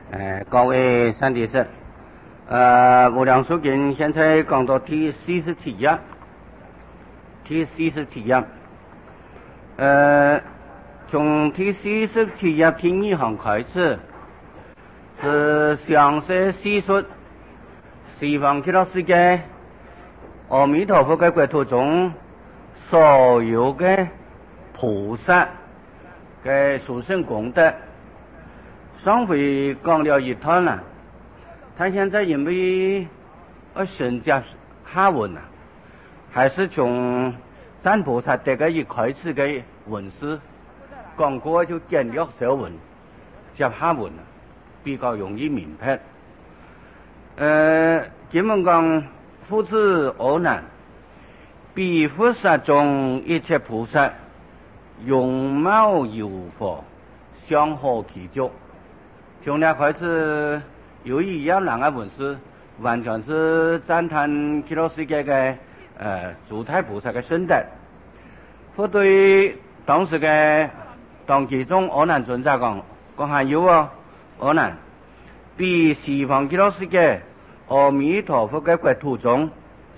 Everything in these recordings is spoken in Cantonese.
各位善知识，无量寿经现在讲到第47页，从第47页第2行开始，是详细叙述西方极乐世界阿弥陀佛的国土中所有的菩萨的殊胜功德。上回讲了一段了，他现在因为升加下文了，还是从赞菩萨这个一开始的文字讲过，就简略小文接下文了，比较容易明白。经文讲复次阿难，彼佛刹中一切菩萨容貌如佛，相好其足。从那开始有一样两个文字，完全是赞叹极乐世界的诸太菩萨的圣德。佛对当时的当其中阿难尊者讲还有阿难，比西方极乐世界阿弥陀佛的国土中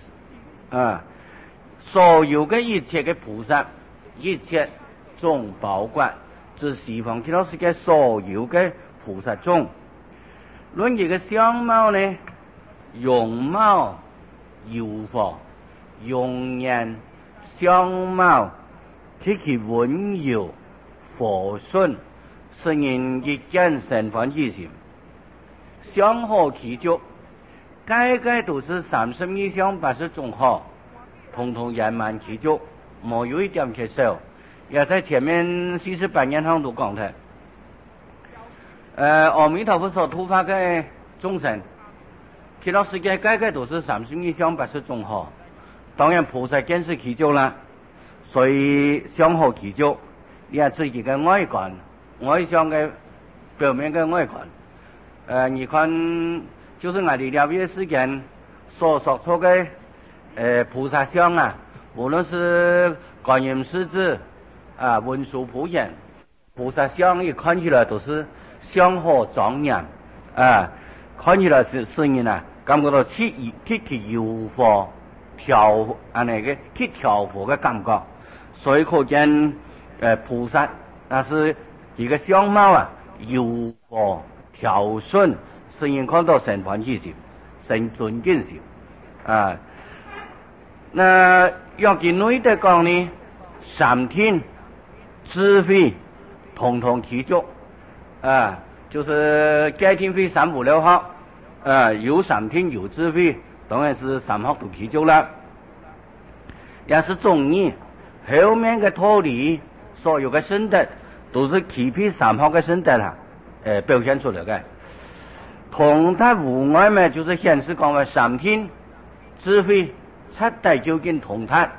所有的一切的菩萨，一切总包括指西方极乐世界所有的菩萨中，论这个相貌呢，容貌如佛，容颜相貌极其温柔和顺，使人一见神凡之心，相好其足，该都是32相80种好，统统圆满其足，没有一点缺少。也在前面48年上都讲的。阿弥陀佛所突发的众生，极乐世界个都是32相80种好，当然菩萨更是其足啦，所以相好其足。你看自己的外观，外相的表面的外观，你看就是我哋了解世间所说出的菩萨相啊，无论是观音狮子文殊普贤，菩萨相一看起来都是相好庄严看起来是人感觉到去柔和调去调和的感觉，所以可见菩萨那是一个相貌柔和调顺，使人看到神凡之心，神尊敬心那要见内的讲呢，三天智慧统统其足就是该天非3、5、6号有3天有智慧，当然是3号都其足了。也是中义后面的脱离所有的圣德都是其比3号的圣德表现出来的。同他无碍嘛，就是显示讲3天智慧7代究竟同他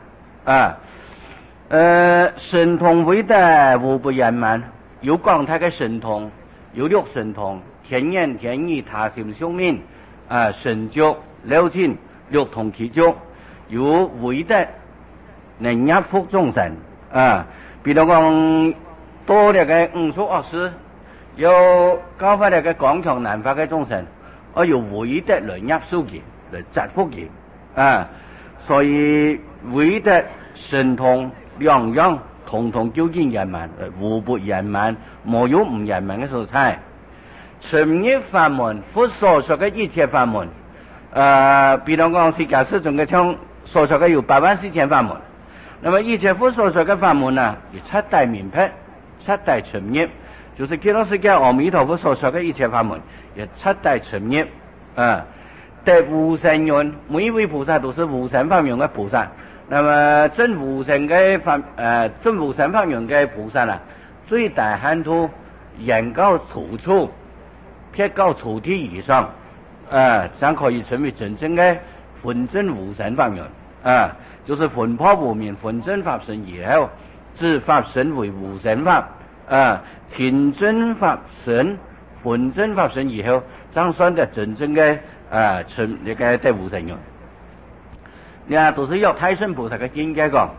神通为的无不圆满，有讲他的神通，有6神通，天眼天意他心相明神足6天6通其足，有为的能压服众生比如讲多了个5术恶事，有高发了个广强难发的众生，有为的来压受其来折服其所以为的神通两样统统究竟圆满，无不圆满，没有不圆满的所在。成业法门，佛所说的一切法门比如讲释迦世尊的像所说的有84000法门，那么一切佛所说的法门有7代明白，7代成业，就是极乐世界阿弥陀佛所说的一切法门有7代成业得无生缘，每一位菩萨都是无生法缘的菩萨。那么真无生法缘的菩萨最大限度人高处处撇高处地以上才可以成为真正的分真无生法缘就是分破无明分真法身以后，自法身为无生法清真法身分真法身以后，才算得真正的成那个在无生缘。你看都是要太上菩萨的境界讲，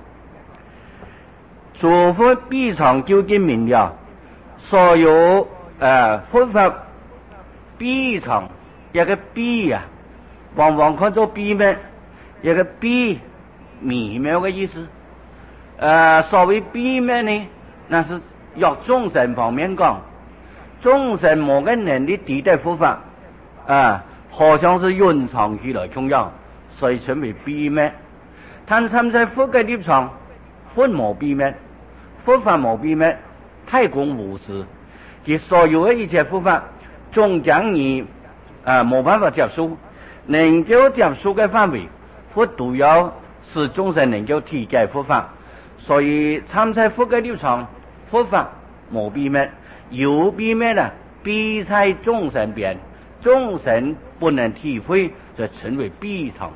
诸佛必常究竟明了，所有佛法秘藏，一个秘啊，往往看作秘密，一个秘微妙的意思。所谓秘密呢，那是要众生方面讲，众生某个能力抵得佛法好像是蕴藏起来重要，所以称为秘密。但站在佛的立场，佛无秘密，佛法无秘密，太公无私，其所有的一切佛法，终将你没办法接受，能够接受的范围，佛都要使众生能够体解佛法。所以参在佛的立场，佛法无秘密，有秘密呢，必在众生边，众生不能体会，就称为秘藏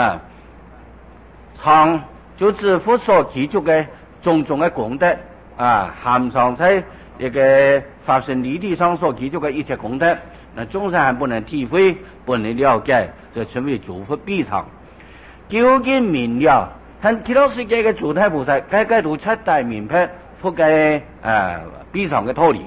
藏就指佛所记住的种种的功德含藏在一个法身离地上所记住的一切功德，那众生还不能体会，不能了解，就称为诸佛秘藏。究竟明了，但其他世界的诸太菩萨，该都七大明白佛的秘藏的道理。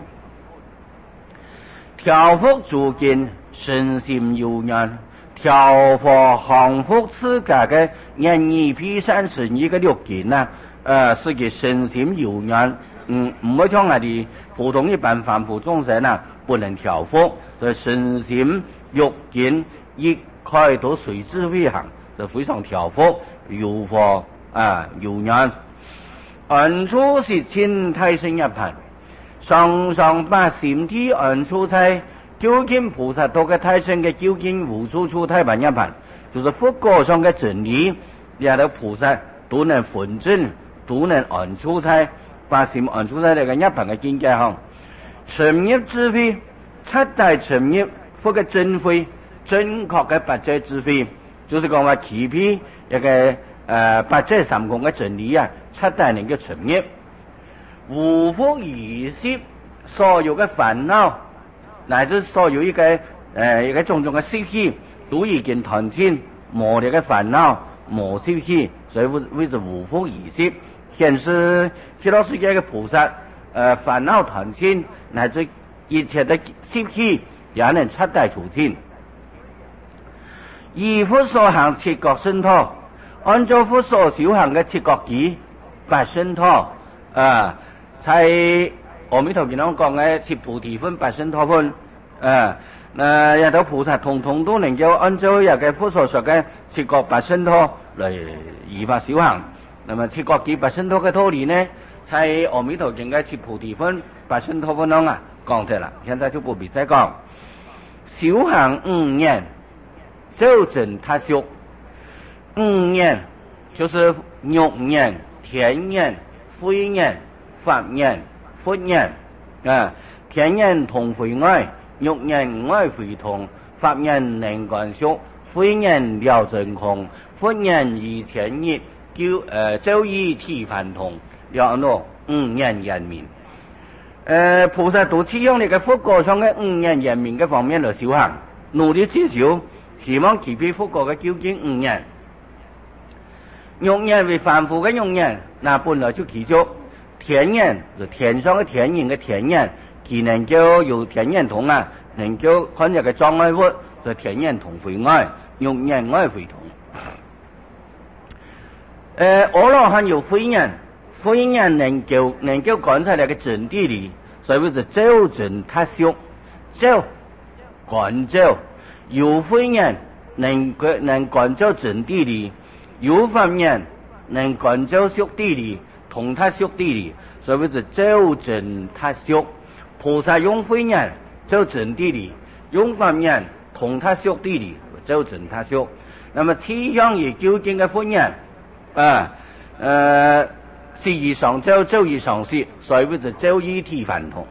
调伏诸境，身心有缘，调伏降伏自家的任意披散神意的六境使其身心有缘。唔会像我哋普通一般凡夫众生不能调伏，所以身心欲境一开都随之飞行，就非常调伏，有佛有缘。安处是亲太升一盘，上上把心体安处在究竟菩萨道的太升的究竟无处处太盘一盘，就是佛果上的真理，也的菩萨都能分证，都能安处在。把心安处在那个一盘的境界上，沉入智慧，七大沉入佛的真慧，正确的八者智慧，就是讲话启辟一个八者三空的真理七大能够沉入，无复疑识所有的烦恼，乃至所有一个种种的习气，都已经断尽，无力的烦恼，无习气，所以为之无复疑识。显示其他世界的菩萨烦恼断尽，乃至一切的习气也能七大除尽。依佛所行七觉神通，按照佛所修行的七觉机八神通在阿弥陀经上讲的七菩提分八神通分一头菩萨统统都能够按照一个佛所说的七觉八神通来依法修行。那么七觉机八神通的道理呢，在阿弥陀经的七菩提分八神通分中讲的了，现在就不必再讲。修行五年，就证他修。五年就是肉眼、天眼、慧眼、法眼、佛眼天眼通慧外，肉眼外慧通，法眼能观修，慧眼了真空，佛眼以前业。周依体凡通，了五眼人民。菩萨都启用那个佛果上的五眼人民的方面来修行，努力追求，希望启辟佛果的究竟五眼。肉眼为凡夫的肉眼，那本来就祈求天眼，是天上的天人的天眼，既能够有天眼通能够看这个障碍物，是天眼通慧外，肉眼外慧通。阿罗汉有慧眼，慧眼能够观察那个真谛理，所以是照真他修，照观照，有慧眼能观照真谛理，有法眼能观照修谛理，同他修谛理，所以是照真他修。菩萨用慧眼照真谛理，用法眼同他修谛理，照真他修。那么气象也究竟的佛眼是以上照，照以上识，所以是照依体凡通。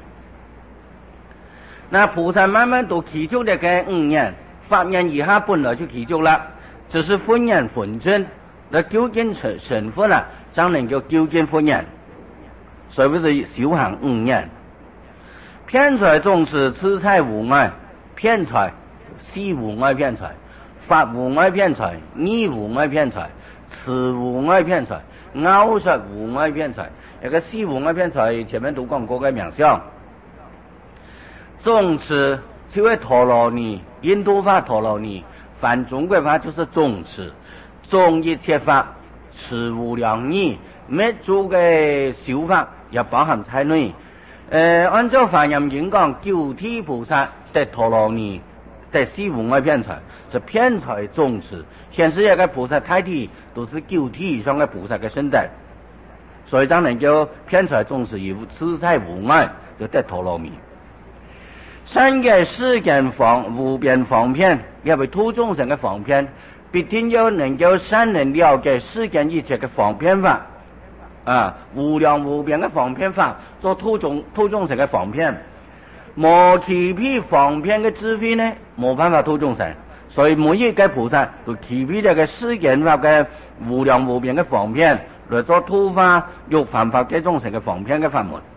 那菩萨慢慢都祈求这个五眼，法眼以下本来就祈求了，只是佛眼分证，那究竟成佛了，才能够究竟佛眼，所以是修行五眼。骗财总是此财无碍，骗财是无碍骗财，法无碍骗财，义无碍骗财，慈无碍骗财，拗实无碍骗财。一个四无碍骗财前面都讲过的名相，总是就会陀罗尼，印度法陀罗尼，梵中国法就是宗持，宗一切法，持无量义，灭诸嘅小法也包含在內。按照梵音經講，九體菩薩得陀羅尼，得四無礙騙財，是騙財宗持。顯示一個菩薩太體都是九體以上嘅菩薩嘅身體，所以當然叫騙財宗持而自在無礙，就得陀羅尼。三界世間無邊方便，因為度眾生嘅方便，必定要能夠善能了解世間一切嘅方便法。無量無邊嘅方便法，做度眾生嘅方便，無其譬方便嘅智慧呢，冇辦法度眾生。所以每一個菩薩都其譬呢個世間法嘅無量無邊嘅方便，來做度化欲凡法嘅眾生嘅方便嘅法門。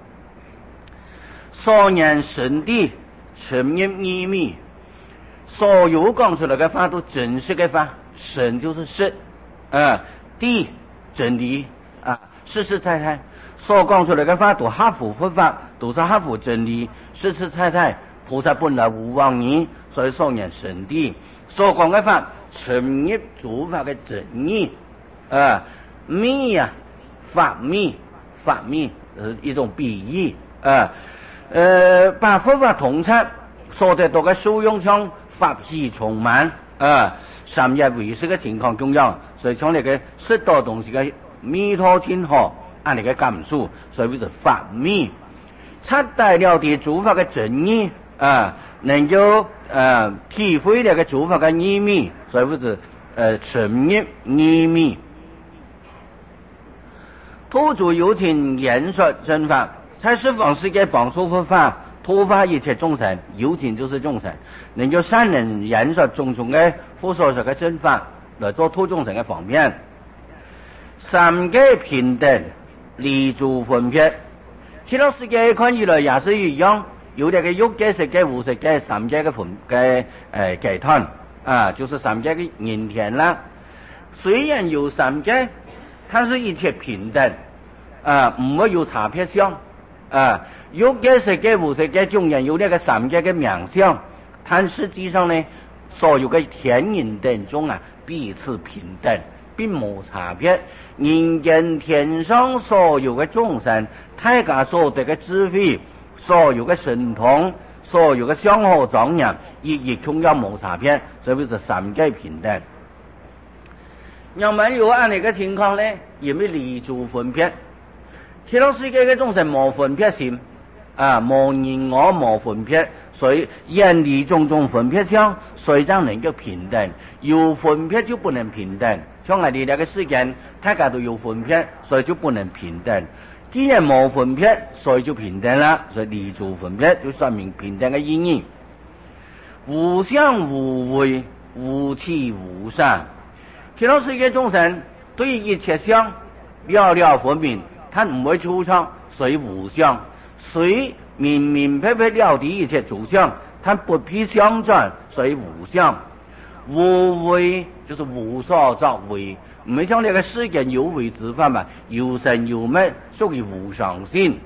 所言神諦，深入義密，所有講出來嘅法都真實嘅法，神就是實，諦真理。實實在在所講出來嘅法都合乎佛法，都是合乎真理，實實在在菩薩本來無妄語，所以所言神諦，所講嘅法深入諸法嘅真義，密法密是一種比喻，把佛法統徹，所得到嘅受用上法喜充滿，三業為識嘅情況中央，所以從呢個識到東西嘅彌陀天河按你嘅感受，所以就是法密，察大了啲諸法嘅真義，能夠體會呢個諸法嘅義密，所以就是深入義密。土主有情言說真法，在十方世界廣說佛法，度化一切眾生，有情就是眾生，能夠善能言說種種嘅佛所說嘅真法，來做度眾生嘅方便。三界平等，離諸分別。其他世界看起來也是一樣，有這個欲界、色界、無色界三界嘅階段，就是三界嘅人天啦。雖然有三界，但是一切平等，唔會有差別相。欲界、色界、無色界縱然有這個三界嘅名相，但實際上呢，所有嘅天人等中彼此平等，並冇差別。人間天上所有嘅眾生，大家所得嘅智慧，所有嘅神通，所有嘅相互莊嚴，亦同樣冇差別，所以是三界平等。要沒有按呢個情況呢，因為離諸分別，其他世界嘅眾生冇分別心，冇人我冇分別，所以遠離種種分別相，所以才能夠平等。有分別就不能平等。像我哋呢個世間，大家都有分別，所以就不能平等。既然冇分別，所以就平等啦。所以離諸分別就說明平等嘅意義。無相無為，無器無相。其他世界眾生對於一切相了了分明，他唔會粗糙，所以無相。誰明明白白了解一切諸相，他不必相轉，所以無相。無為就是無所作為，唔係像呢個世間有為之法嘛，有生有滅，屬於無常心。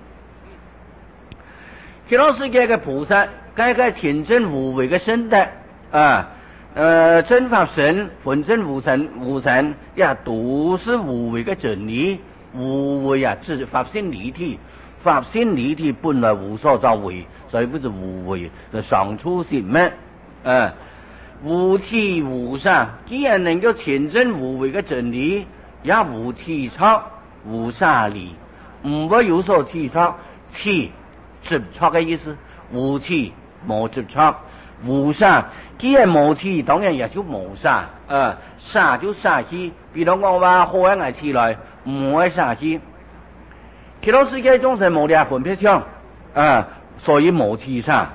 其他世界嘅菩薩，該天真無為嘅身體，真法身、本真無神呀，都是無為嘅真理。無為是法性離體，法性離體本來無所作為，所以不是無為，是常處性滅。無器無殺，既然能夠天真無為嘅真理，也無起操無殺理，唔會有所起操，起執着嘅意思，無起冇執着，無殺，既然冇起，當然也就冇殺，殺就殺氣，比如講話好一捱起來，唔會殺氣。其他世界眾生冇啲分別相，所以冇起殺。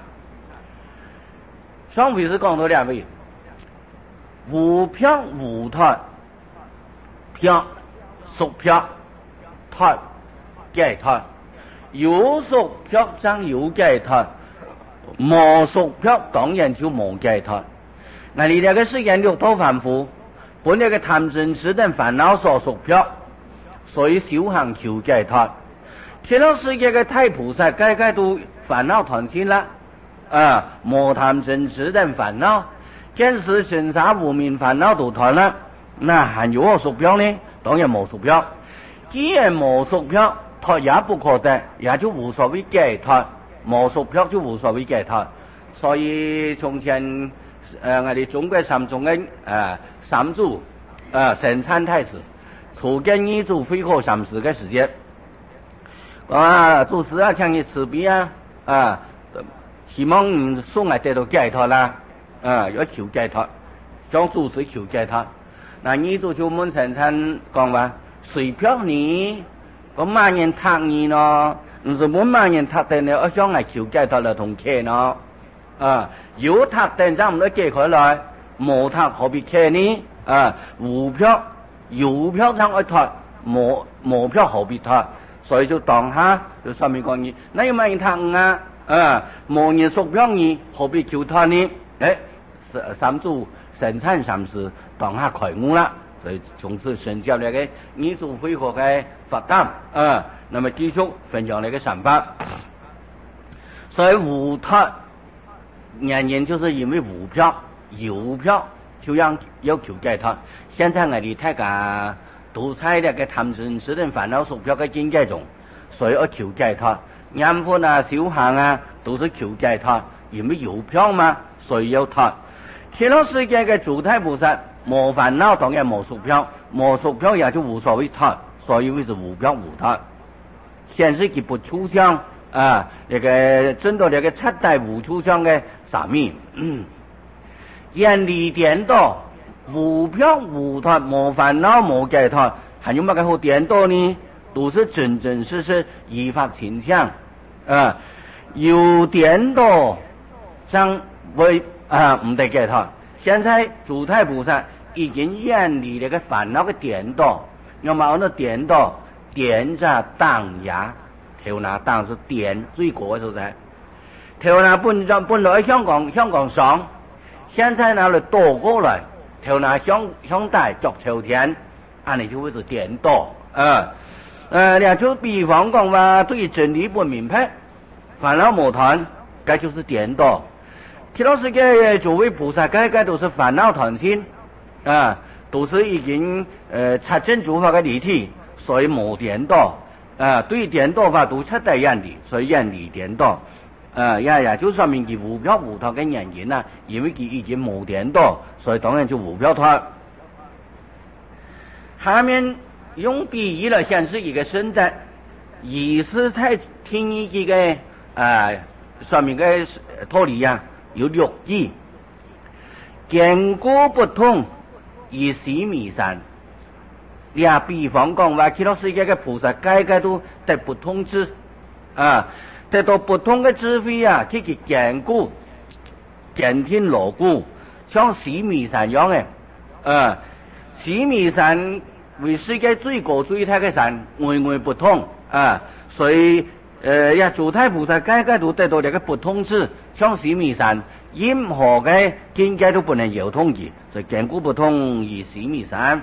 上回是講到兩位。無漂無脫，漂屬漂，脫解脫，有屬漂將有解脫，無屬漂當然就冇解脫。那你這個世間六道凡夫，本來個貪嗔癡等煩惱所屬漂，所以修行求解脫。其他世界嘅大菩薩，個個都煩惱斷盡啦， 莫谈真实的烦恼，见识生杀无明烦恼都断了，那还有何属标呢？当然无属标。既然无属标，脱也不可得，也就无所谓解脱。无属标就无所谓解脱。所以从前我哋中国三宗嘅三祖神参太子初见二祖慧可三世嘅时节，祖师请你慈悲希望送来得到解脱啦，要求解脱，向祖师求解脱。那二祖就问神参讲话，谁票你？咁万人ทัก你咯，唔是冇万人ทัก但你我想嚟求解脱嚟同客咯。有ทัก但就唔得解開來，冇ทัก何必客呢？無票有票想去脱，冇票何必脱？所以就當下就上面講你，那有萬人ทัก冇人屬票你何必求脱呢？三祖神參三世當下開悟啦。所以從此成就那個二祖慧可嘅法擔那麼繼續分享那個三法。所以無脱原因就是因為無票，有票就要求解脱。現在我哋大家都在那個貪嗔癡等煩惱屬票嘅境界中，所以要求解脱。念佛修行都是求解脱，因為有票嘛，所以要脱。極樂世界嘅諸太菩薩冇煩惱，當然冇屬票，冇屬票也就無所謂脱，所以為是無票無脱。顯示佢不出相那個真到那個七大無出相嘅三面，遠離顛倒，無票無脱，冇煩惱冇解脱，還有乜嘅好顛倒呢？都是真真實實依法傾向有顛倒將會唔得解脱。現在諸太菩薩已經遠離那個煩惱嘅顛倒，要麼那顛倒顛在當下，頭那當是顛最高嘅所在。頭那本來香港上，現在呢嚟倒過來，頭那向大作朝天，按你就會是顛倒。兩就比方講話對真理不明白，煩惱無斷，這就是顛倒。極樂世界諸位菩薩，個都是煩惱斷心都是已經察證諸法嘅離體，所以冇顛倒對顛倒法都七大遠離，所以遠離顛倒也就說明佢無票無脱嘅原因因為佢已經冇顛倒，所以當然就無票脱。下面用比喻來顯示一個聖者，意思在聽一個說明嘅道理有六義，堅固不通而使迷散。比方講話，極樂世界嘅菩薩個都得不通智得到不通嘅智慧佢堅固堅挺牢固，像使迷散樣嘅使迷散為世界最高最大嘅山，外不通所以諸太菩薩個都得到這個不通智，像使迷散，任何嘅境界都不能有通嘅，所以堅固不通而使迷散。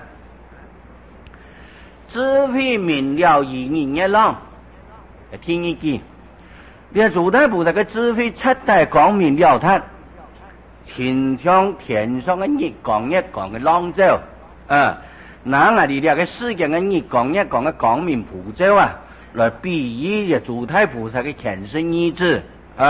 智慧明了而人一浪，聽一句，你諸太菩薩嘅智慧七大光明了達，前像天上嘅日光一光嘅朗照拿我哋呢個世界嘅日光一光嘅光明普照來比喻諸太菩薩嘅前身意志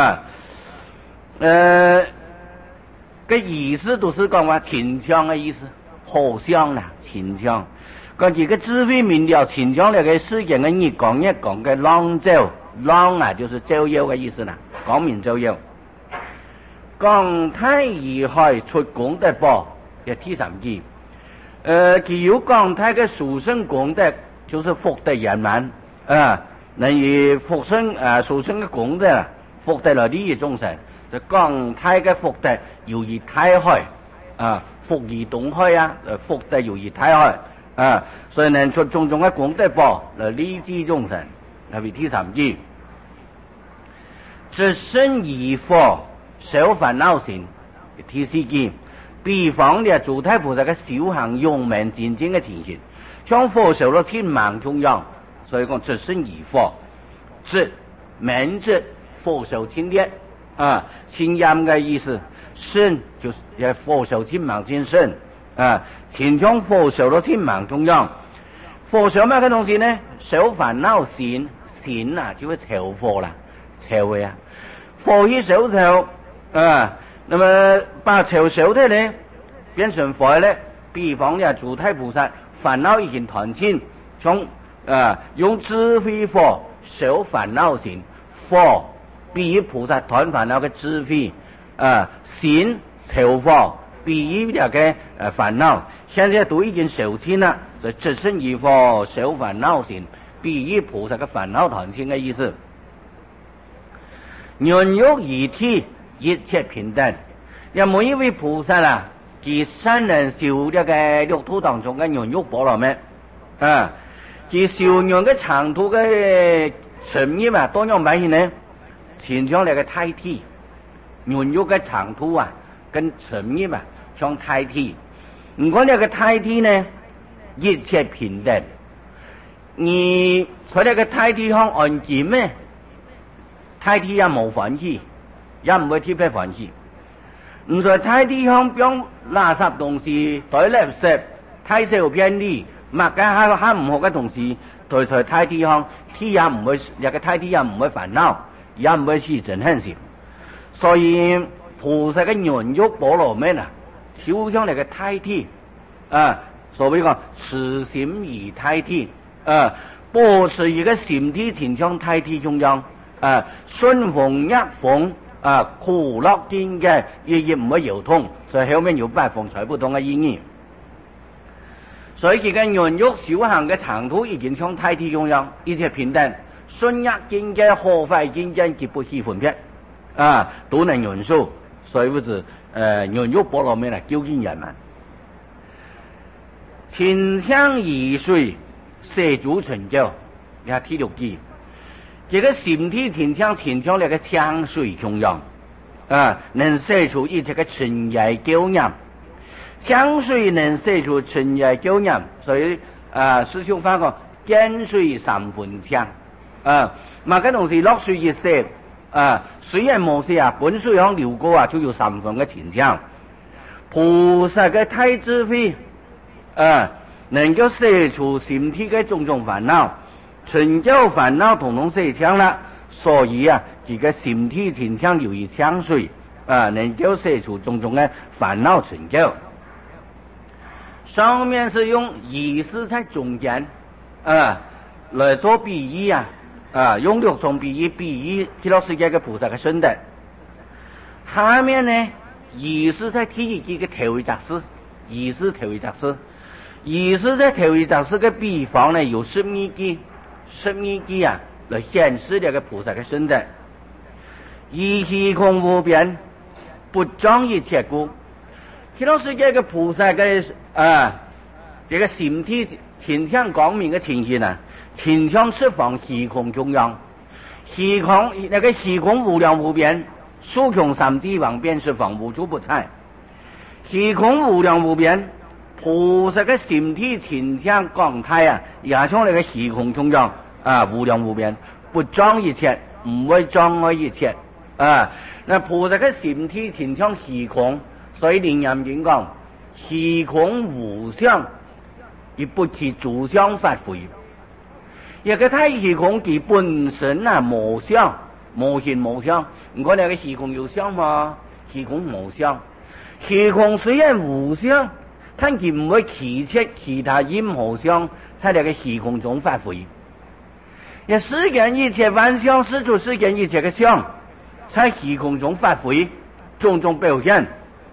個意思都是講話清香嘅意思，好香清香。講這個智慧明了清香呢個世界嘅日光一光嘅朗照，朗就是照耀嘅意思光明照耀。講太以海出功德報嘅第三句佢有講太嘅殊勝功德，就是福德圓滿能以福生殊勝嘅功德福德來利益眾生，就講太嘅福德猶如大海福如東海福德猶如大海所以能出種種嘅功德報來利益眾生，係第三句。直身而佛少煩惱心，第四句。比方呢諸太菩薩嘅修行勇猛精進嘅情形，像火燒了天網同樣，所以講直身而佛，直明直火燒天烈啊，清阴嘅意思，肾就是火烧天盲先肾啊，前腔火烧到天盲中央，火烧咩嘅东西呢？烧烦恼线线啊，就会炒火啦，炒嘅啊，火一烧炒啊，那么把炒烧的呢变成火呢，比方呢，诸太菩萨烦恼已经断尽，从用智慧火烧烦恼线，火比喻菩萨断烦恼嘅智慧线炒火比喻呢个烦恼，现在都已经烧尽了，就只剩一火烧烦恼线，比喻菩萨嘅烦恼断尽嘅意思。人欲一体，一切平等。有每一位菩萨啦，其三人修呢个六土当中嘅人欲波罗蜜其修人嘅长途嘅成业啊，多样版呢，前向呢个太体，人欲嘅长途啊，跟成业啊，像太体。唔过呢个太体呢，一切平等。你佢呢个太体向安靜咩？太體也冇煩氣，也唔會貼喺煩氣。唔在太體向將垃圾東西袋垃圾，太小便利，物嘅嚇唔好嘅東西，在太體向，體也唔會，一個太體也唔會煩惱，也唔會是真很少。所以菩薩嘅人欲波羅蜜啊，超將嚟嘅太體所謂講慈心而太體保持一個心體前向太體中央。順風逆風苦樂見嘅意義唔會搖通，所以後面有八風財不同嘅意義。所以佢嘅人欲小行嘅長途已經向太體中央，一切平等，順逆見嘅和快見嘅極不喜分別都能忍受，所以不是人欲波羅蜜啦，究竟圓滿。前向而水，射足成就，你睇第六記。這個心體前向那個香水中央能射出一切個塵埃垢染，香水能射出塵埃垢染，所以師兄發覺見水三分香嘛個東西落水一射雖然冇射本水向流過就有三分嘅前香。菩薩嘅太智慧能夠射出心體嘅種種煩惱，成就煩惱統統射槍啦，所以這個心體前槍有一槍水能夠射出種種嘅煩惱成就。上面是用意識在中間來做比喻用六種比喻極樂世界嘅菩薩嘅身德。下面呢，意識在第一個頭一雜事，意識頭一雜事，意識在頭一雜事嘅比方呢有12句。12句來顯示這個菩薩的身德。以虛空無邊，不障一切故。極樂世界嘅菩薩嘅這個心體前向光明嘅情形前向釋放虛空中央，虛空那個虛空無量無邊，數窮三際方便釋放無處不在。虛空無量無邊，菩薩嘅心體前向光態也向那個虛空中央無量無邊，不障一切，唔會障礙一切那菩薩嘅心體前向虛空，所以楞嚴經講虛空無相，亦不其諸相法非。一個太虛空其本身無相，無形無相。唔講你個虛空有相嗎？虛空無相。虛空雖然無相，但佢唔會棄斥其他任何相，在那個虛空中發揮。也世間一切萬象，是出世間一切嘅相，在虛空中發揮種種表現。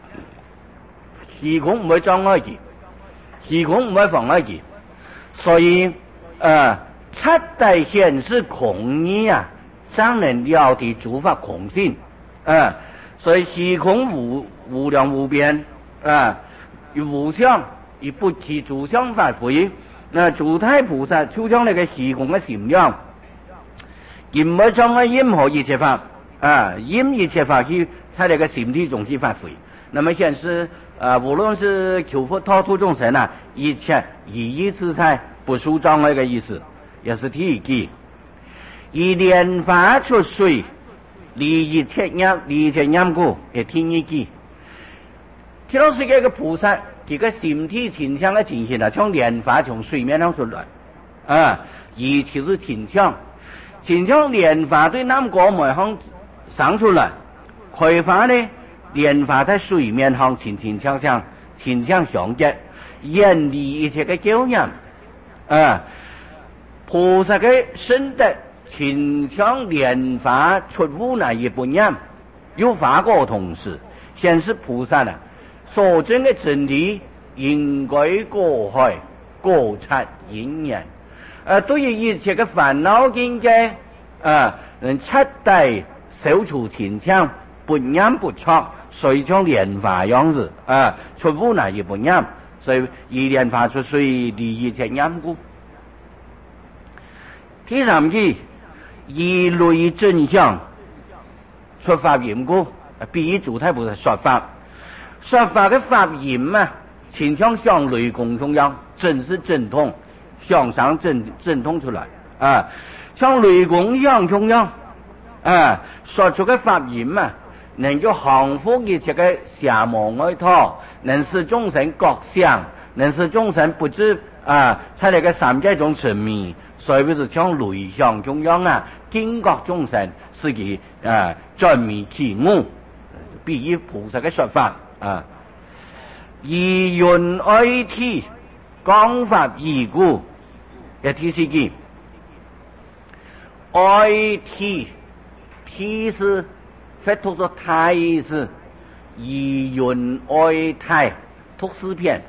虛空唔會障礙佢，虛空唔會妨礙佢，所以七大顯示空義尚能了的諸法空性所以虛空無量無邊無相，亦不其諸相法非。那諸太菩薩就將那個虛空嘅心量，唔會障礙任何一切法任一切法去在那個心體中去發揮。那麼顯示無論是求佛陀度眾生一切一意自在，不受障礙嘅意思，也是第一句。以蓮花出水， 2000古嘅天意記。天老世界嘅菩薩，佢嘅身體清香嘅情形啊，從蓮花從水面上出來啊，而就是清香蓮花對南國門上生出來，開花呢，蓮花在水面上清香相結，遠離一切嘅舊人啊。菩薩嘅身德清香蓮花出污那一般人，有法過同時，顯示菩薩啊所證嘅真理應該過去過察因緣，對於一切嘅煩惱境界能徹底消除清香，不染不錯，所以像蓮花樣子出污那一般人，所以以蓮花出水離一切染故。第三句以類真相出法言故，比喻主體菩薩說法嘅法言啊，清香像雷公中央，真是正統，向上正統出來啊，像雷公一樣中央啊，說出嘅法言啊，能夠降伏一切嘅邪魔外道，能使眾生覺相，能使眾生不知出嚟嘅三界中神秘，所以就是像雷響中央啊，警覺眾生，使其轉迷其悟，比喻菩薩嘅說法啊。以潤愛體講法義故嘅第四句，愛體是佛讀作胎意思，以潤愛胎讀詩篇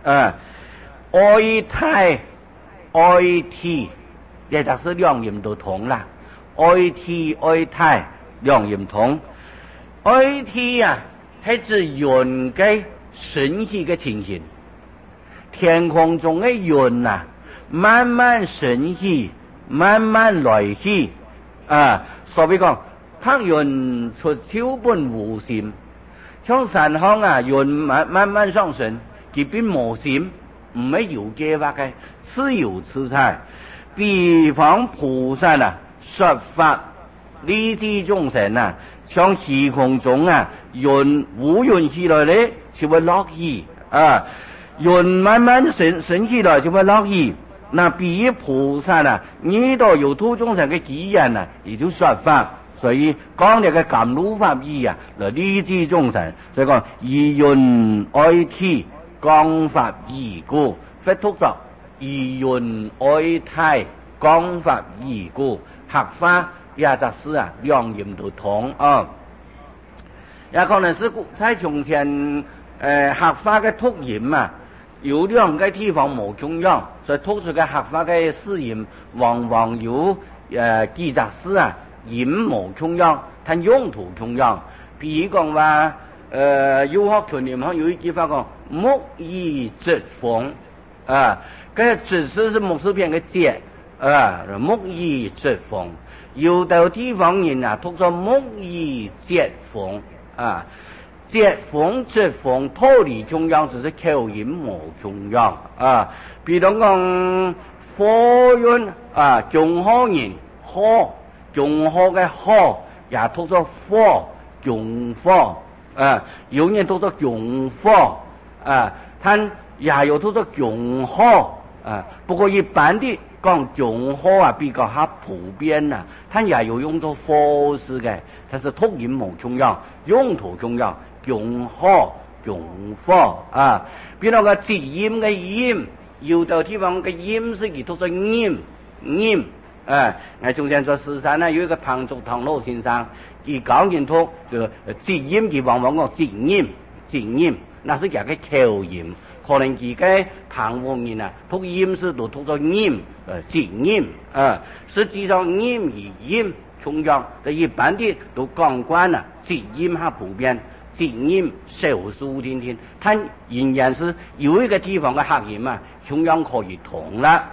愛胎愛體也就是兩音都同啦，愛體愛胎兩音同，愛體係指雲嘅神氣嘅情形，天空中嘅雲慢慢升起，慢慢來起所以講黑雲出秋本無閃，像山上雲慢慢上升，佢變無閃，唔係有計劃嘅，自由自在。比方菩薩說法利濟眾生像虛空中雲無雲起來咧，就會落雨雲慢慢升起來就會落雨。那比喻菩薩呢度有度眾生嘅機緣也就說法，所以講呢個甘露法義來利濟眾生，所以講以雲愛體講法義故，佛讀作以雲愛體講法義故，客法也就是兩音都同也可能是在從前客法嘅讀音有兩個地方冇中央，所以讀出嘅客法嘅詩音往往有幾隻詩音冇中央，但用途中央。比如講話有學團裡面有一句話講木易直風嗰直是木字邊嘅節木易直風，有的地方人讀作木易節風節風直風脫離中央，只是口音冇中央比如講火韻中火人火中火嘅火也讀作火中火有人讀作中火但也有讀作中火不過一般的講中火比較普遍但也有用作火字嘅，但是讀音冇中央，用途中央中火中火比如個字音嘅音，有的地方嘅音是佢讀作音我從前做師山有一個彭竹堂老先生，佢講人讀就字音，佢往往講字音那是佢嘅口音，可能佢嘅彭王人讀音是都讀作音字音實際上音與音中央一般的都講慣字音普遍，字音少數天天，但仍然是有一個地方嘅客音中央可以同啦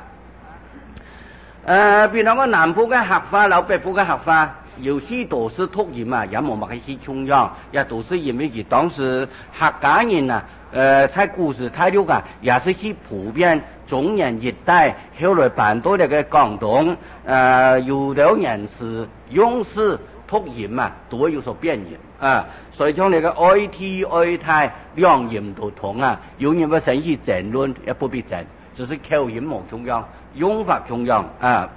比如講南部嘅客話老北部嘅客話有些都是讀音也冇乜係中央，也都是因為佢當時客家人在古時態度也是去普遍中原一帶，後來搬到那個廣東有的人是用詞读音嘛都会有所变音啊，所以像那个爱体爱泰两音都同啊，有人不生起争论也不必争，只是口音冇同样，用法同样啊。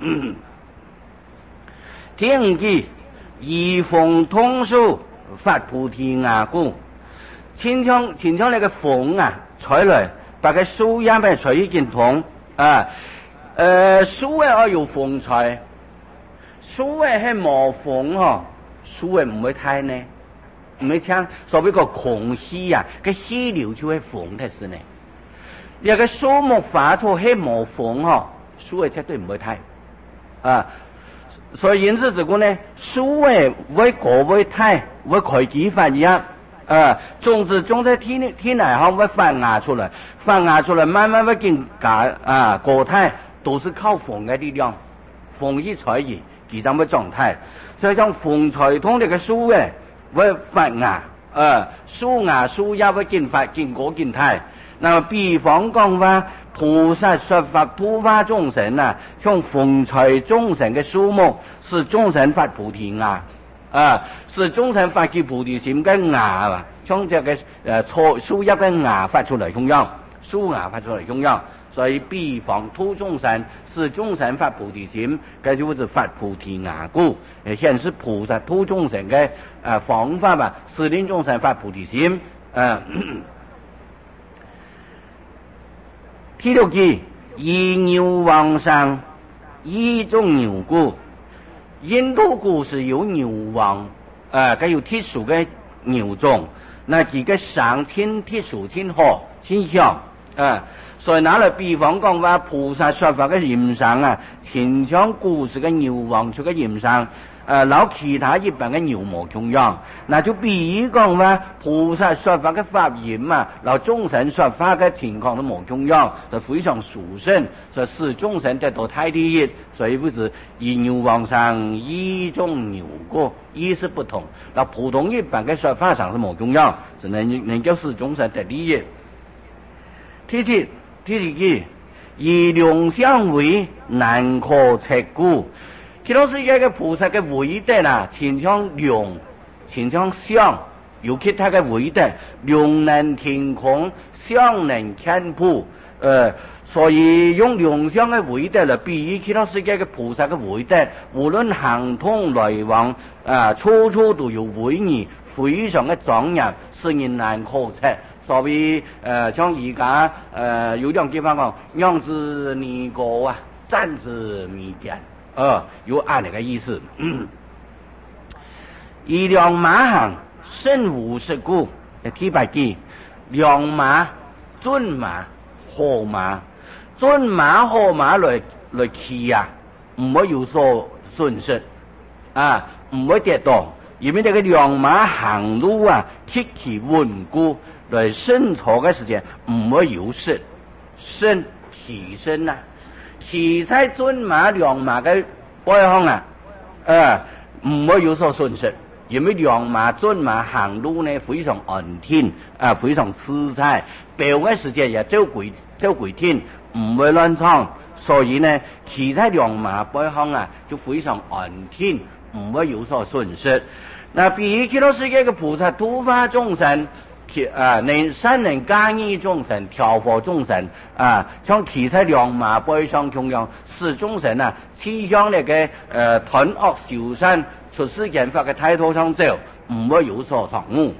第五句，移风通书发菩提牙故，亲像那个风啊吹来，把个树叶咪吹一件通啊。树叶要有风吹，树叶係冇風嗬，樹葉唔會太呢，唔會像所謂個空氣啊，個氣流就會風的事呢。一個樹木發出係冇風嗬，樹葉絕對唔會太啊。所以因此這個呢，樹葉會過會太，會開機發芽種子種在天內後會發芽出來，發芽出來慢慢會經過太，都是靠風嘅力量，風去吹移。其中嘅狀態，所以將風吹通呢個樹嘅會發芽，樹芽樹葉會見發見果見態。那麼比方講話，菩薩說法度化眾生啊，像風吹眾生嘅樹木，使眾生發菩提芽，使眾生發起菩提心嘅芽啊，像這個樹葉嘅芽發出嚟同樣，樹芽發出嚟同樣。所以比方度眾生，使眾生發菩提心，這就是發菩提芽故，顯示菩薩度眾生嘅方法吧，使令眾生發菩提心。第六句，以牛王上，以種牛故。印度故事有牛王，佢有特殊嘅牛種，那幾個上天特殊天好天香所以拿來比方講話，菩薩說法嘅嚴上啊，前將故事嘅牛王出嘅嚴上，攞其他一般嘅牛毛同樣，那就比喻講話，菩薩說法嘅法言啊，攞眾生說法嘅情況都冇同樣，就非常殊勝，就使眾生得到太利益，所以不是以牛王上，以種牛過，意思不同，那普通一般嘅說法上是冇同樣，只能夠使眾生得利益。第二句，以量相為難可測故。其實是一個菩薩嘅偉德啊，前向量，前向相，有其他嘅偉德，量能天空，相能看普。所以用量相嘅偉德嚟比喻其他世界嘅菩薩嘅偉德，無論行通來往處處都有偉儀，非常嘅莊嚴，使人難可測。所以像而家有兩句話講，樣子尼高啊，站子彌典，有按那個意思。以良馬行，身無事故。第八句，良馬、駿馬、好馬，駿馬、好馬來騎啊，唔會有所損失唔會跌倒，因為這個良馬行路啊，極其穩固。來身坐嘅時間唔會有失，身提升騎在駿馬良馬嘅背後唔會有所損失，因為良馬駿馬行路呢非常安定非常自在，跑嘅時間也走鬼天，唔會亂闖，所以呢騎在良馬背後就非常安定，唔會有所損失。那比喻其他世界嘅菩薩度化眾生。善能加益眾生，調和眾生像騎在良馬背上同樣，使眾生趨向那個斷惡修善、出世間法嘅態度上走，唔會有所錯誤。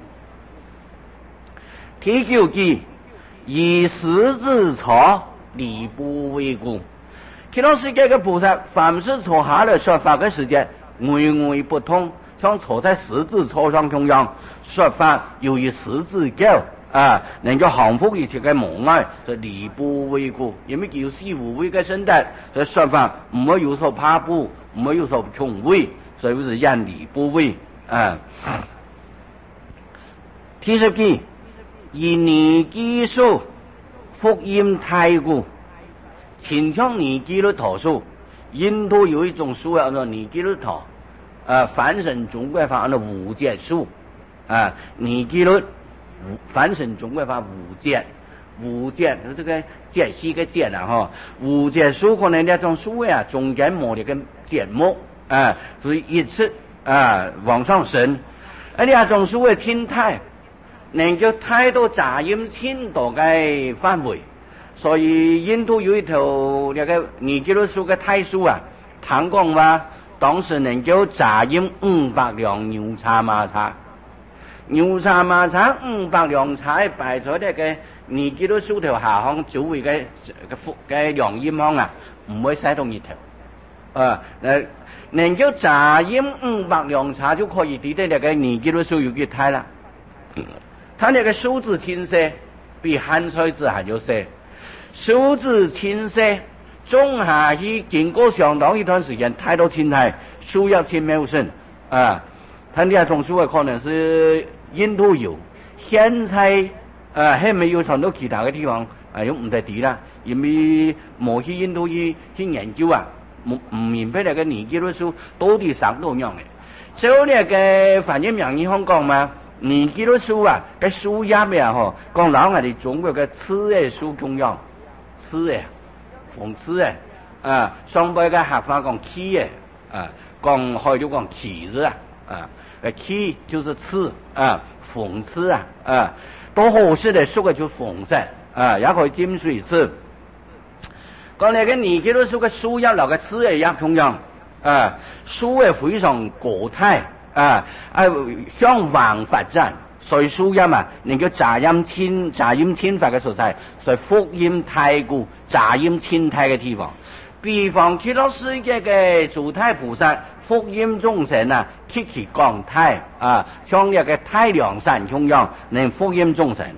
第九句，以十字坐，理不為故。其他世界嘅菩薩，凡是坐下來說法嘅時間，不通，像坐在十字座上同樣。說法由於十字教能夠降服一切嘅無礙，就理不為故，因為有四無畏嘅身德，所以說法唔會有所怕怖，唔會有所窮畏，所以是讓理不為第十句，以年紀數福音太故，前向年紀律陀數，印度有一種數叫做年紀律陀，翻成中國法叫做無間數。年紀律翻成中國法無間，這個間隙嘅間無間數可能呢種數中間冇呢個節目所以一次往上升。呢一種所謂天梯，能夠睇到雜音千度嘅範圍。所以印度有一條那個尼基魯書嘅梯書啊，談講話當時能夠雜音500輛牛車馬車，牛車馬車500輛車擺在呢個尼基魯書條下方周圍嘅陽音腔啊，唔會使到熱條。能夠雜音500輛車就可以抵得那個尼基魯書有個梯啦。它那個數字清晰，比漢菜字還要細。數字清晰，中下去經過相當一段時間，太多天台數要千秒聲它那種數可能是印度有，現在還沒有傳到其他的地方又唔得啲啦，因為冇去印度去研究唔明白那個尼基魯書到底啥都樣嘅。就那個反正名義香港嘛，尼基魯書個書入面講老我哋中國嘅詞嘅書中樣。詞嘅，諷刺嘅，上輩嘅客話講氣嘅，講開就講氣字氣就是刺諷刺都好識的說嘅就諷刺也可以尖水刺。講那個尼基魯書嘅書入流嘅詞嘅也同樣書嘅非常國泰向橫發展。所以書音能夠雜音遷發嘅所在，所以福音太過雜音遷太嘅地方。比方極樂世界嘅主太菩薩福音眾生極其廣泰像一個太陽山中樣能福音眾生。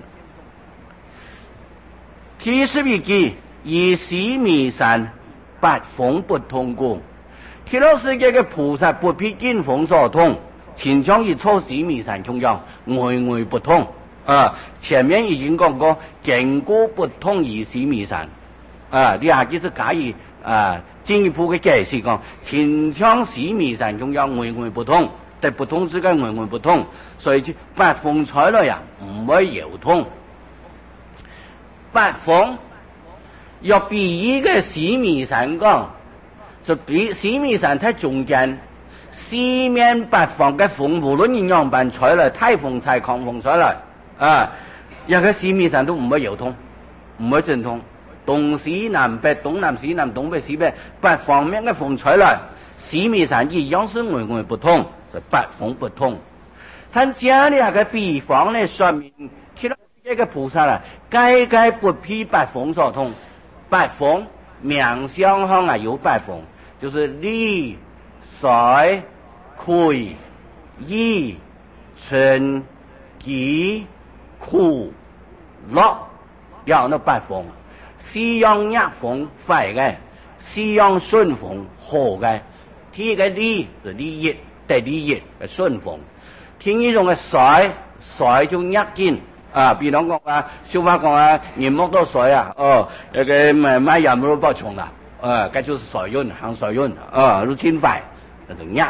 第11記以須彌山八風不通過，極樂世界嘅菩薩不必見風所通。前將一初須彌山中央，外不通前面已經講過，經過不通以須彌山呢下就是假以進一步嘅解釋講，前將須彌山中央，外不通，但不通之間外不通，所以就八風出來唔會有通。八風若比一個須彌山講，就比須彌山在中間。四面八方嘅風無論點樣辦出來，颱風才狂風出來一個須彌山都唔會有通，唔會正通。東西南北東南西南東北西北八方面嘅風出來，須彌山一樣是外不通，就八風不通。但這兩個比方呢，說明其他一個菩薩該不必八風所通。八風名相上有八風，就是力水癸乙辰己苦樂有那八風，西洋逆風壞嘅，西洋順風好嘅。第一個利是利益，第利益係順風。聽呢種嘅水就逆境比方講小話講年末多水那個買鹽都不窮啦這就是水運行水運如天壞那就逆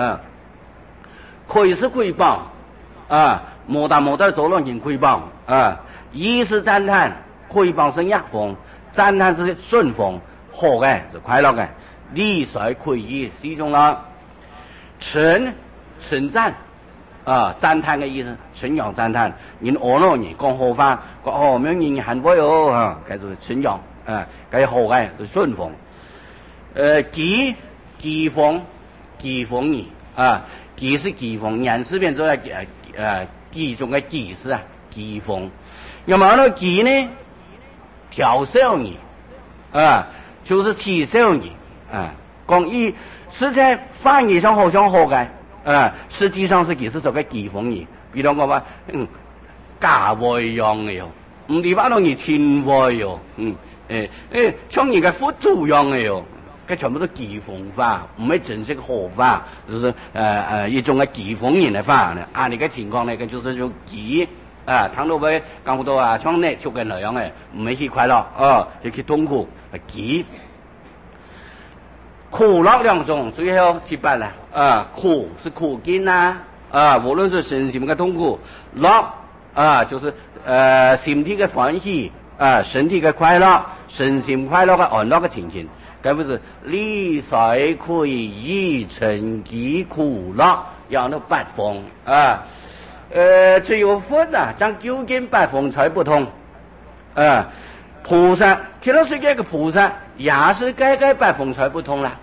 虧是虧報冇得走了人虧報一是讚嘆，虧報是逆風，讚嘆是順風，好嘅是快樂嘅。利水虧益是種啦。稱讚讚嘆嘅意思，稱揚讚嘆。人惡咯人講好話，講咩人很會這就是稱揚這好嘅是順風。忌風義忌是忌風，人事變咗忌中嘅忌是忌風。那麼呢忌呢調笑義就是恥笑義講義實在翻譯上好像好嘅實際上是其實做嘅忌風義。比如講話假會樣嘅喲，唔係話容易前會喲像人嘅輔助樣嘅喲。這全部都忌風法，唔係正式合法，就是一種嘅忌風人嘅法呢。你嘅情況呢，就是種忌倘若會講好多像呢出嘅那樣嘅，唔係去快樂就去痛苦忌。苦樂兩種，最後七八啦苦是苦境無論是身心嘅痛苦，樂就是心體嘅歡喜身體嘅快樂，身心快樂嘅安樂嘅情形。 该不是理衰亏以成疾苦乐，要那八风啊。只有佛啊，将究竟八风才不通啊。菩萨，极乐世界个菩萨也是该八风才不通了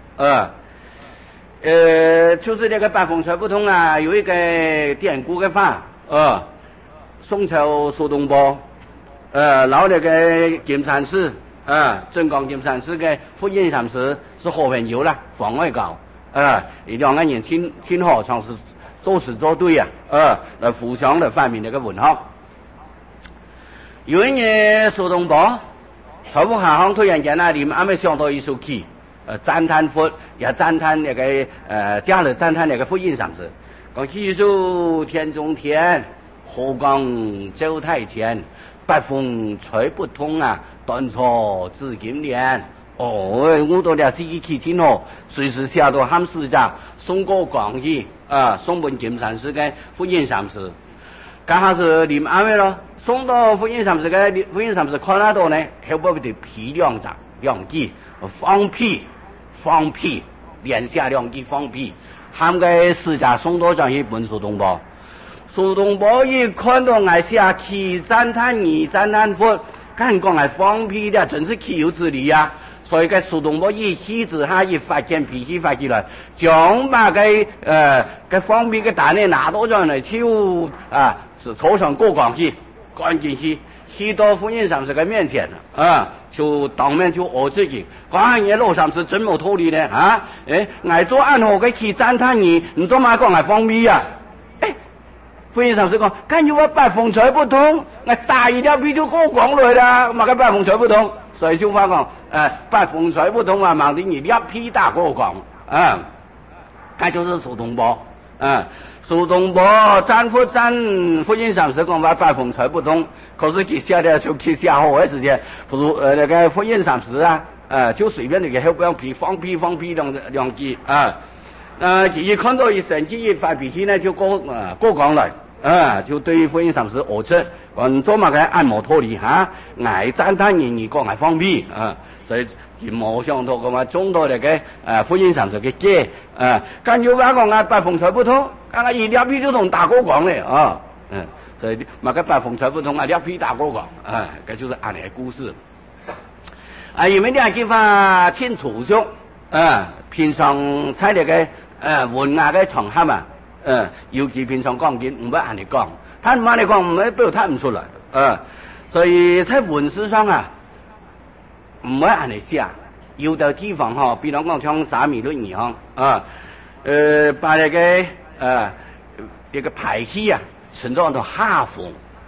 就是那个八风才不通啊，有一个典故的话宋朝苏东坡老那个金山寺正港金山寺的福音禅师是好朋友啦，房外搞两个人亲好像是做事做对来互相来发明那个文学。有一年苏东坡头部下行突然间你们还没想到一首曲赞叹佛，也赞叹那个加了赞叹那个福音禅师，讲细数天中天，河光走太前，八风吹不通断错至今年。我到了司机听哦，随时下到喊死者送过广去送本金山寺的福音禅师，刚好是你们安慰咯，送到福音禅师的福音禅师看那度呢，后边的批两张两句放屁，连下两句放屁，喊个死者送到上去问苏东坡。苏东坡一看到俺下去赞叹你赞叹佛，敢讲俺放屁的，真是岂有此理呀！所以个苏东坡一气之下一发现脾气发起来，将把个放屁个蛋呢拿到上来，是头上过光去，赶紧去到福音上师个面前就当面就讹自己，讲你路上是怎么脱离呢俺做暗号个去赞叹你做嘛讲俺放屁呀福音上师讲，看有我八风吹不通，我大一条屁就过光来啦，嘛个八风吹不通，所以就话讲八风吹不通忙得你两屁打过光他就是苏东坡苏东坡赞福音上师讲八风吹不通，可是他下的就去下好的时间，那个福音上师就随便那个后边放屁两句一看到一生气一发脾气呢，就过光来就对福音上师讹斥，做嘛个按摩脱离爱赞叹你讲爱放屁所以就冇想到个嘛，中到那个福音上师嘅姐干有话讲八风吹不通，一两屁就同打过光嘞所以嘛个八风吹不通两屁打过光这就是按个故事因为两句话挺粗俗平常在那个文雅嘅场合尤其平常讲经唔要按你讲，他唔按你讲唔要表睇唔出来所以在文字上唔要按你写，有的地方比如讲像沙弥论一样把那个这个排气称作下风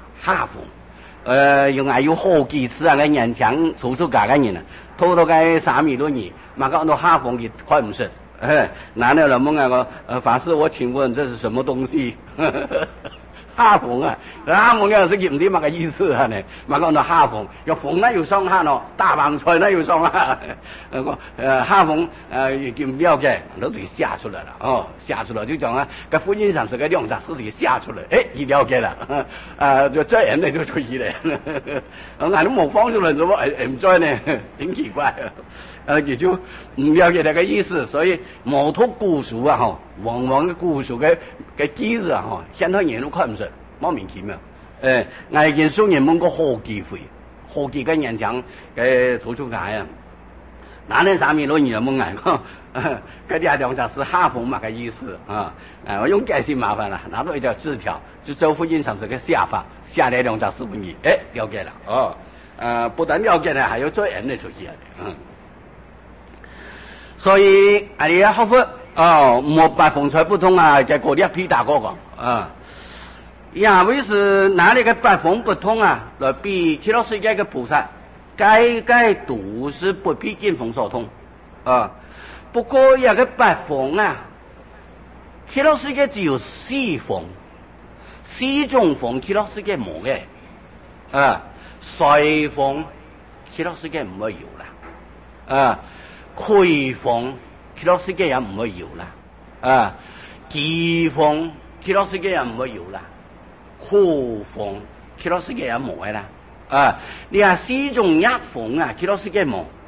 用有好几次个人强处处改个人偷个沙弥论语嘛讲到下风嘅看唔识男的人问法师我请问这是什么东西下风下风是唔知乜嘅意思呢嘛講到下風有風呢要上下大棒菜呢要上下下風叫唔了嘅都就寫出來了寫出來就講個福音上是個兩雜事就寫出來一了解了就這樣呢就可以了我都冇放出來怎麼唔知呢挺奇怪也就唔了解那個意思，所以某套古書往往嘅古書嘅機字現在人都看唔識，莫名其妙。我見書人問過好幾回，好幾個人講嘅處處解哪能上面攞人問講，嗰啲兩隻是下風嘛嘅意思我用解釋麻煩啦，拿到一條字條，就周福音上這個下法，下來兩隻是問題，了解了不但了解呢，還有做人的出現所以你學佛冇八風吹不通就過啲屁打過講因為是哪裡個八風不通來比極樂世界嘅菩薩該都是不必見風所通不過一個八風極樂世界只有四風，四種風極樂世界冇嘅水風極樂世界唔會有啦虧風極樂世界也唔會有啦忌風極樂世界也唔會有啦苦風極樂世界也冇嘅啦你話四種一風極樂世界冇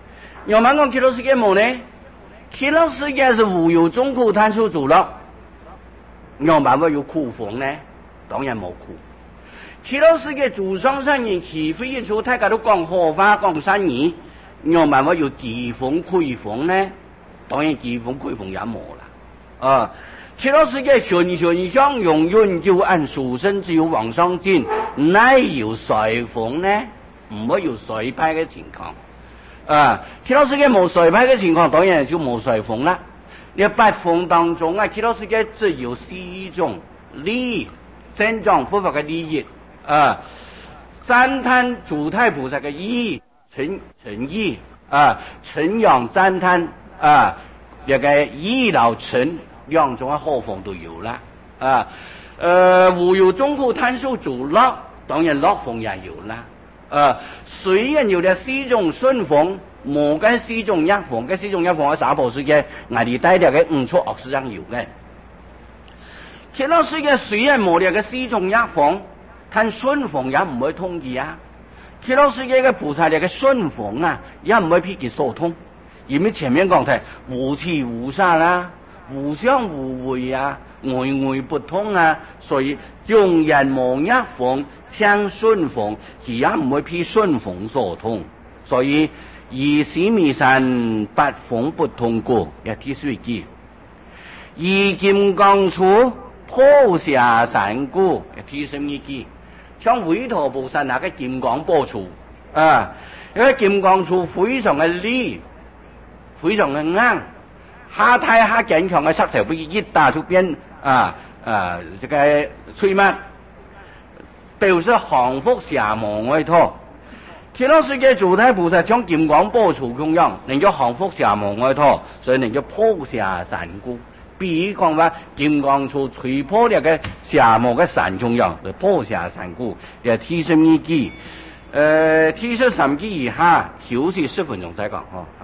要问讲极乐世界冇呢？极乐世界是无有众苦贪受主乐，要问我有苦逢呢？当然冇苦。极乐世界主上善人，其非一处，大家都讲好话，讲善言。要问我有忌逢亏逢呢？当然忌逢亏逢也冇啦。极乐世界循循相永远就按属身只有往上进，哪有随逢呢？唔会有随派嘅情况。极乐世界冇随派嘅情况，当然就冇随逢啦。你八逢当中极乐世界只有四种利正常佛法嘅利益。赞叹主太菩萨嘅义，诚意诚仰赞叹这个义老诚两种嘅好逢都有啦。无有众苦贪受主乐，当然乐逢也有啦。虽然有了四种顺逢，冇嘅四种逆逢，嘅四种逆逢喺娑婆世界，我哋带嚟嘅五错恶事上有嘅。极乐世界虽然冇了嘅四种逆逢，但顺逢也唔会通嘅啊。极乐世界嘅菩萨嘅顺逢也唔会俾佢所通，因为前面讲嘅无慈无杀啦，无相无会呆不通所以众人冇逆逢，相顺逢，佢也唔会俾顺逢所通，所以以死弥山八逢不通过，也睇水记。以金刚杵破下山谷，也睇什么记？像韦陀菩萨那个金刚宝杵那个金刚杵非常的利，非常的硬，下太下坚强的石头，被一打出边这个吹慢，表示降伏邪魔外托。极乐世界主太菩萨将金刚宝杵供养，能够降伏邪魔外托，所以能够破下山谷。比如讲话金刚杵吹破了个邪魔嘅山中央，就破下山谷，也提升一记，提升3记以下，休息10分钟再讲